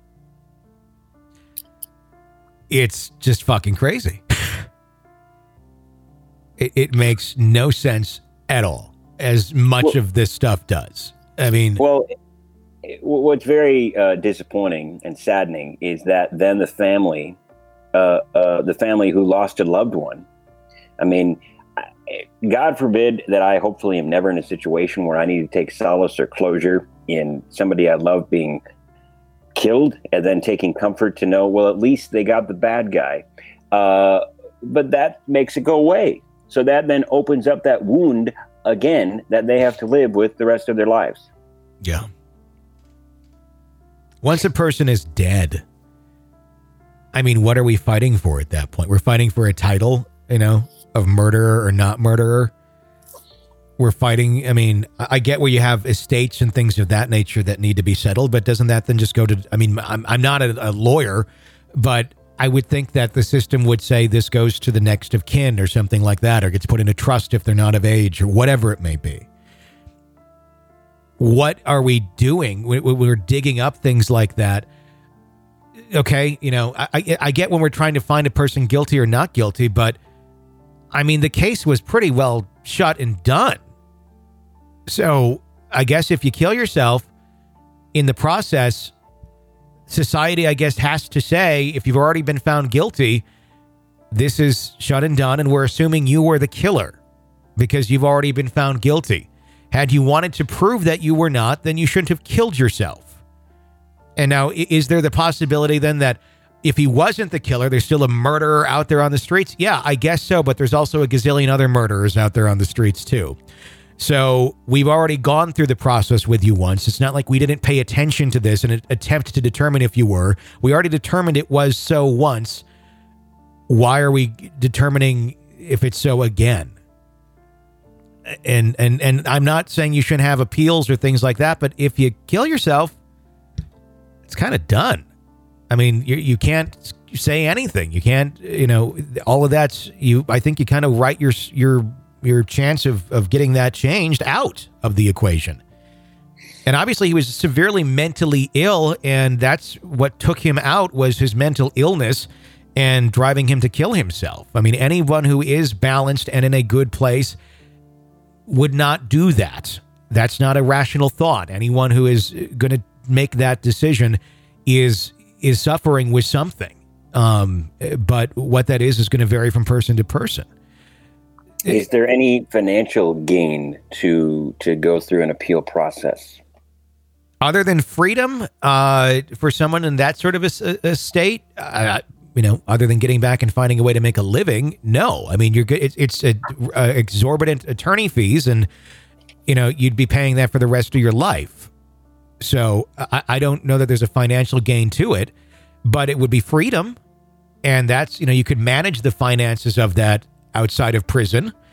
It's just fucking crazy. It makes no sense at all, as much of this stuff does. I mean... Well, what's very disappointing and saddening is that then the family who lost a loved one, I mean, God forbid that I hopefully am never in a situation where I need to take solace or closure in somebody I love being killed and then taking comfort to know, well, at least they got the bad guy. But that makes it go away. So that then opens up that wound again that they have to live with the rest of their lives. Yeah. Once a person is dead, I mean, what are we fighting for at that point? We're fighting for a title, of murderer or not murderer. We're fighting. I mean, I get where you have estates and things of that nature that need to be settled, but doesn't that then just go to, I mean, I'm not a lawyer, but I would think that the system would say this goes to the next of kin or something like that, or gets put into trust if they're not of age or whatever it may be. What are we doing? We're digging up things like that. Okay, I get when we're trying to find a person guilty or not guilty, but I mean, the case was pretty well shut and done. So I guess if you kill yourself in the process, society, I guess, has to say, if you've already been found guilty, this is shut and done, and we're assuming you were the killer because you've already been found guilty. Had you wanted to prove that you were not, then you shouldn't have killed yourself. And now, is there the possibility then that if he wasn't the killer, there's still a murderer out there on the streets? Yeah, I guess so, but there's also a gazillion other murderers out there on the streets too. So we've already gone through the process with you once. It's not like we didn't pay attention to this and attempt to determine if you were. We already determined it was so once. Why are we determining if it's so again? And I'm not saying you shouldn't have appeals or things like that, but if you kill yourself, it's kind of done. I mean, you can't say anything. You can't, all of that's you. I think you kind of write your chance of getting that changed out of the equation. And obviously he was severely mentally ill, and that's what took him out was his mental illness and driving him to kill himself. I mean, anyone who is balanced and in a good place would not do that. That's not a rational thought. Anyone who is going to make that decision is suffering with something. But what that is going to vary from person to person. Is there any financial gain to go through an appeal process? Other than freedom for someone in that sort of a state, other than getting back and finding a way to make a living, no. I mean, you're good. It's exorbitant attorney fees, and you'd be paying that for the rest of your life. So I don't know that there's a financial gain to it, but it would be freedom, and that's you could manage the finances of that outside of prison.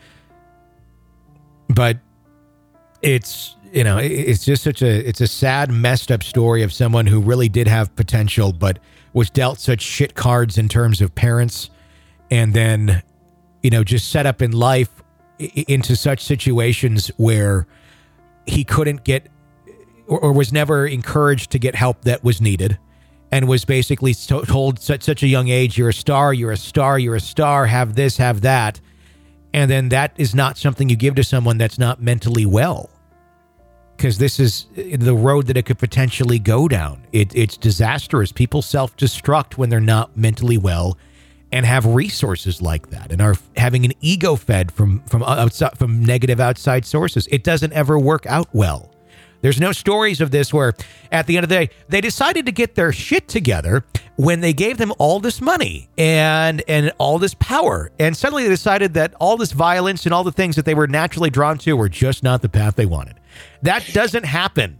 But it's just it's a sad, messed up story of someone who really did have potential, but was dealt such shit cards in terms of parents, and then, just set up in life into such situations where he couldn't get or was never encouraged to get help that was needed, and was basically told at such a young age, you're a star, you're a star, you're a star, have this, have that. And then that is not something you give to someone that's not mentally well, because this is the road that it could potentially go down. It's disastrous. People self-destruct when they're not mentally well and have resources like that and are having an ego fed from outside, from negative outside sources. It doesn't ever work out well. There's no stories of this where at the end of the day, they decided to get their shit together when they gave them all this money and all this power. And suddenly they decided that all this violence and all the things that they were naturally drawn to were just not the path they wanted. That doesn't happen.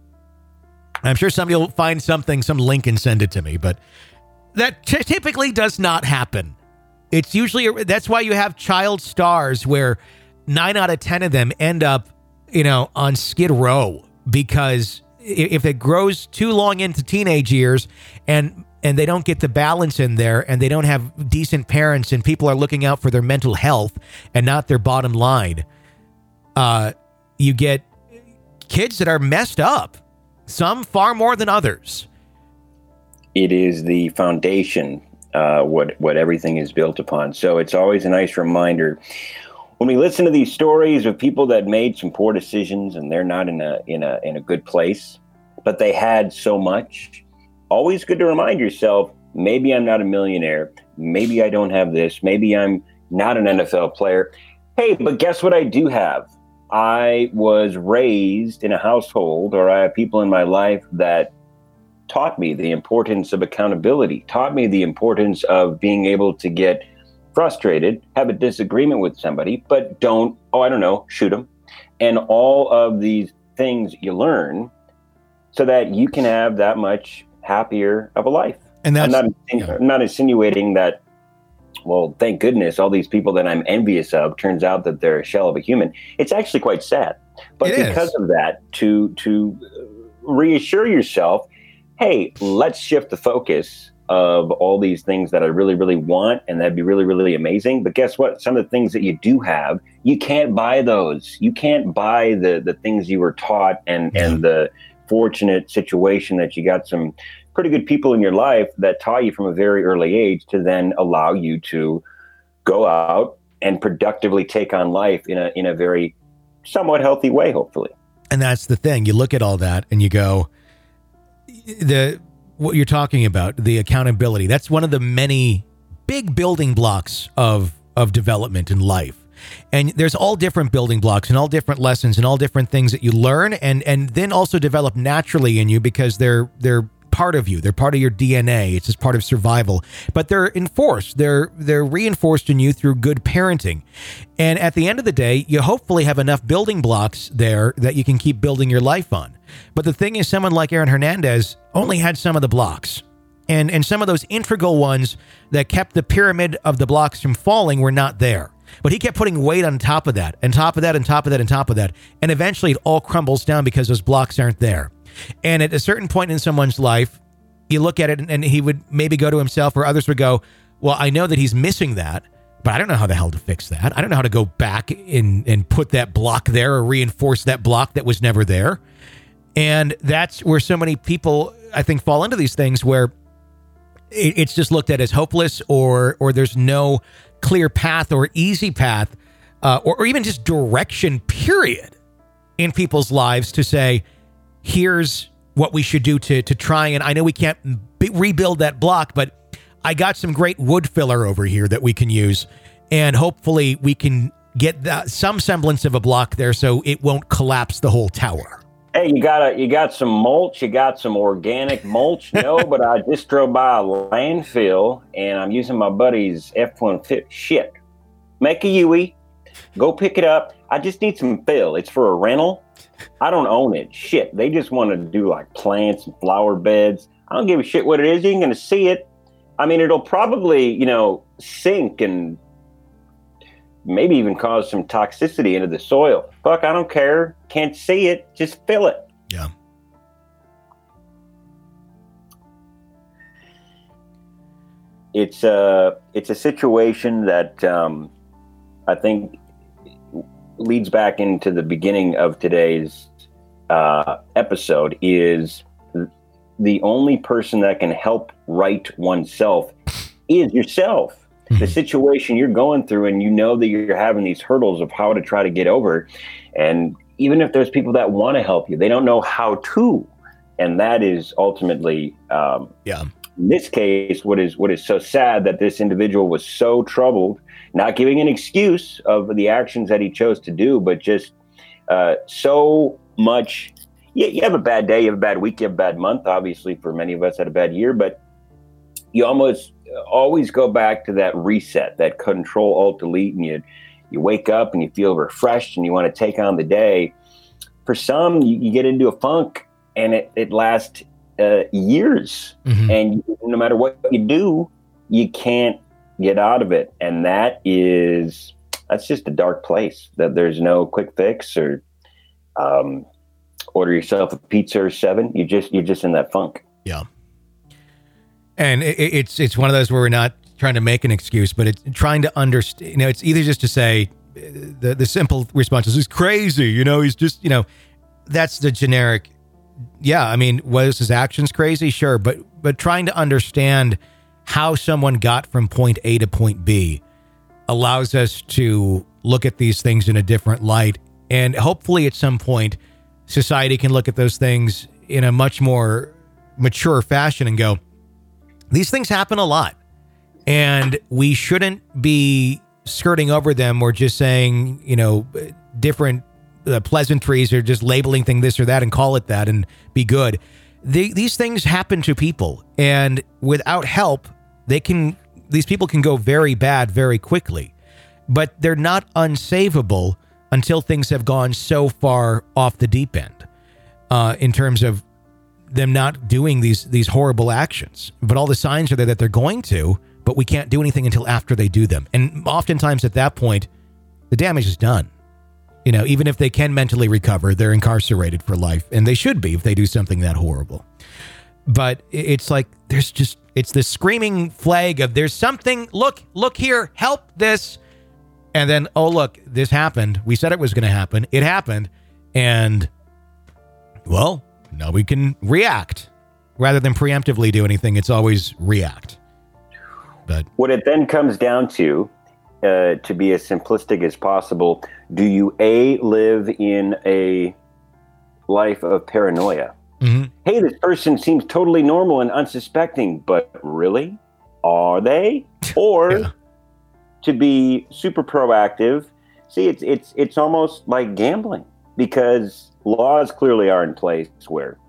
I'm sure somebody will find something, some link, and send it to me, but that typically does not happen. It's usually, that's why you have child stars where 9 out of 10 of them end up, on Skid Row, because if it grows too long into teenage years and they don't get the balance in there and they don't have decent parents and people are looking out for their mental health and not their bottom line, you get kids that are messed up, some far more than others. It is the foundation, what everything is built upon. So it's always a nice reminder when we listen to these stories of people that made some poor decisions and they're not in a good place, but they had so much. Always good to remind yourself, maybe I'm not a millionaire. Maybe I don't have this. Maybe I'm not an NFL player. Hey, but guess what I do have? I was raised in a household, or I have people in my life that taught me the importance of accountability, taught me the importance of being able to get frustrated, have a disagreement with somebody, but don't, shoot them. And all of these things you learn so that you can have that much happier of a life. And that's, I'm not insinuating that, well, thank goodness all these people that I'm envious of, turns out that they're a shell of a human. It's actually quite sad. But because of that, to reassure yourself, hey, let's shift the focus of all these things that I really, really want, and that'd be really, really amazing. But guess what? Some of the things that you do have, you can't buy those. You can't buy the things you were taught and the fortunate situation that you got some pretty good people in your life that taught you from a very early age to then allow you to go out and productively take on life in a very somewhat healthy way, hopefully. And that's the thing. You look at all that and you go, what you're talking about, the accountability, that's one of the many big building blocks of development in life. And there's all different building blocks and all different lessons and all different things that you learn and then also develop naturally in you because they're part of you. They're part of your DNA. It's just part of survival. But they're enforced. They're reinforced in you through good parenting. And at the end of the day, you hopefully have enough building blocks there that you can keep building your life on. But the thing is, someone like Aaron Hernandez only had some of the blocks. And some of those integral ones that kept the pyramid of the blocks from falling were not there. But he kept putting weight on top of that, and top of that, and top of that, and top of that. And eventually it all crumbles down because those blocks aren't there. And at a certain point in someone's life, you look at it and he would maybe go to himself, or others would go, well, I know that he's missing that, but I don't know how the hell to fix that. I don't know how to go back and put that block there or reinforce that block that was never there. And that's where so many people, I think, fall into these things where it's just looked at as hopeless or there's no clear path or easy path or even just direction, period, in people's lives to say, here's what we should do to try. And I know we can't rebuild that block, but I got some great wood filler over here that we can use. And hopefully we can get some semblance of a block there so it won't collapse the whole tower. Hey, you got some mulch, you got some organic mulch? No, but I just drove by a landfill and I'm using my buddy's F-150. Shit. Make a Yui. Go pick it up. I just need some fill. It's for a rental. I don't own it. Shit. They just want to do like plants and flower beds. I don't give a shit what it is. You ain't going to see it. I mean, it'll probably, sink and maybe even cause some toxicity into the soil. Fuck, I don't care. Can't see it. Just fill it. Yeah. It's a situation that I think leads back into the beginning of today's episode. Is the only person that can help right oneself is yourself. Mm-hmm. The situation you're going through, and you know that you're having these hurdles of how to try to get over. And even if there's people that want to help you, they don't know how to. And that is ultimately, in this case, what is so sad, that this individual was so troubled, not giving an excuse of the actions that he chose to do, but just so much. You have a bad day, you have a bad week, you have a bad month. Obviously, for many of us, had a bad year, but you almost always go back to that reset, that Control-Alt-Delete, and you wake up and you feel refreshed and you want to take on the day. For some, you get into a funk, and it lasts years. Mm-hmm. And no matter what you do, you can't get out of it. And that's just a dark place, that there's no quick fix or order yourself a pizza or 7. You're just in that funk. Yeah. And it's one of those where we're not trying to make an excuse, but it's trying to understand. It's either just to say the simple response is, he's crazy. He's just, that's the generic. Yeah. I mean, was his actions crazy? Sure. But trying to understand how someone got from point A to point B allows us to look at these things in a different light. And hopefully at some point, society can look at those things in a much more mature fashion and go, these things happen a lot, and we shouldn't be skirting over them or just saying, different pleasantries or just labeling thing this or that and call it that and be good. These things happen to people, and without help, these people can go very bad very quickly, but they're not unsavable until things have gone so far off the deep end, in terms of them not doing these horrible actions. But all the signs are there that they're going to, but we can't do anything until after they do them. And oftentimes at that point, the damage is done. Even if they can mentally recover, they're incarcerated for life, and they should be if they do something that horrible. But it's like, it's the screaming flag of, there's something, look here, help this. And then, oh, look, this happened. We said it was going to happen. It happened. And, well, now we can react. Rather than preemptively do anything, it's always react. But what it then comes down to be as simplistic as possible, do you live in a life of paranoia? Mm-hmm. Hey, this person seems totally normal and unsuspecting, but really? Are they? Or... yeah. To be super proactive. See, it's almost like gambling, because laws clearly are in place where,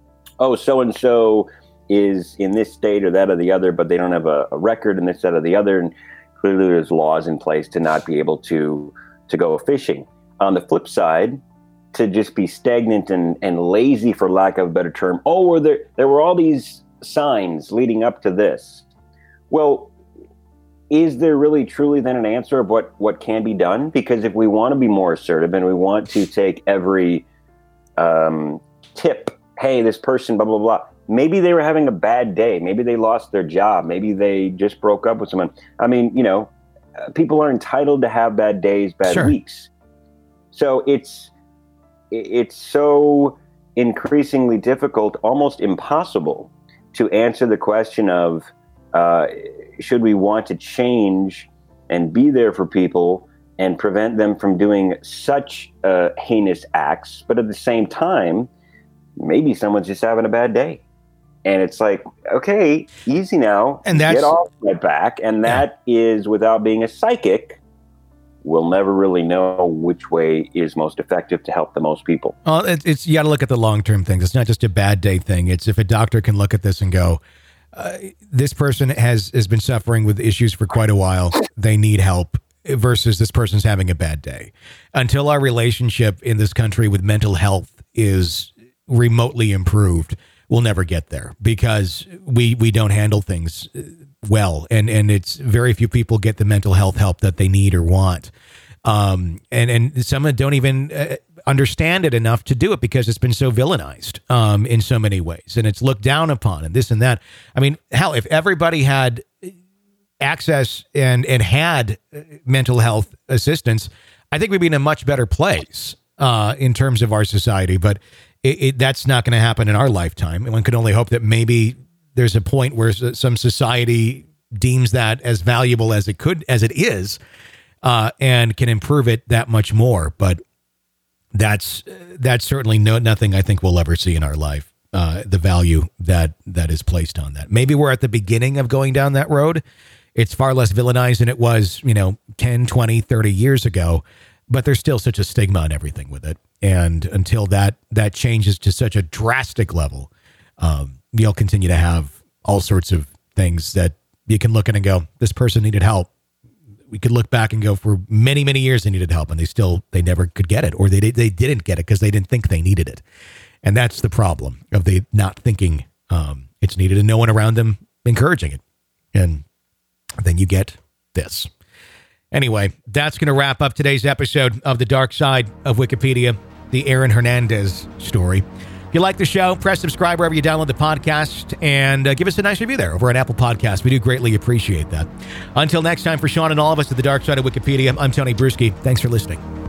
so-and-so is in this state or that or the other, but they don't have a record in this, that or the other. And clearly there's laws in place to not be able to go fishing. On the flip side, to just be stagnant and lazy, for lack of a better term. There were all these signs leading up to this. Well, is there really truly then an answer of what can be done? Because if we want to be more assertive and we want to take every tip, hey, this person, blah, blah, blah, maybe they were having a bad day. Maybe they lost their job. Maybe they just broke up with someone. I mean, people are entitled to have bad days, bad sure. weeks. So it's so increasingly difficult, almost impossible, to answer the question of, should we want to change and be there for people and prevent them from doing such heinous acts, but at the same time, maybe someone's just having a bad day. And it's like, okay, easy now, and get off my back. And that is, without being a psychic, we'll never really know which way is most effective to help the most people. It's you got to look at the long-term things. It's not just a bad day thing. It's if a doctor can look at this and go, this person has been suffering with issues for quite a while, they need help, versus this person's having a bad day. Until our relationship in this country with mental health is remotely improved, we'll never get there because we don't handle things well. And it's very few people get the mental health help that they need or want. And some don't even understand it enough to do it because it's been so villainized in so many ways. And it's looked down upon and this and that. I mean, hell, if everybody had access and had mental health assistance, I think we'd be in a much better place in terms of our society. But that's not going to happen in our lifetime. And one could only hope that maybe there's a point where some society deems that as valuable as it is, and can improve it that much more. But that's certainly nothing I think we'll ever see in our life. The value that is placed on that. Maybe we're at the beginning of going down that road. It's far less villainized than it was, 10, 20, 30 years ago, but there's still such a stigma on everything with it. And until that changes to such a drastic level, you'll continue to have all sorts of things that you can look at and go, this person needed help. We could look back and go, for many, many years they needed help and they never could get it, or they didn't get it because they didn't think they needed it. And that's the problem of they not thinking it's needed and no one around them encouraging it. And then you get this. Anyway, that's going to wrap up today's episode of The Dark Side of Wikipedia, the Aaron Hernandez story. If you like the show, press subscribe wherever you download the podcast and give us a nice review there over at Apple Podcasts. We do greatly appreciate that. Until next time, for Sean and all of us at The Dark Side of Wikipedia, I'm Tony Bruschi. Thanks for listening.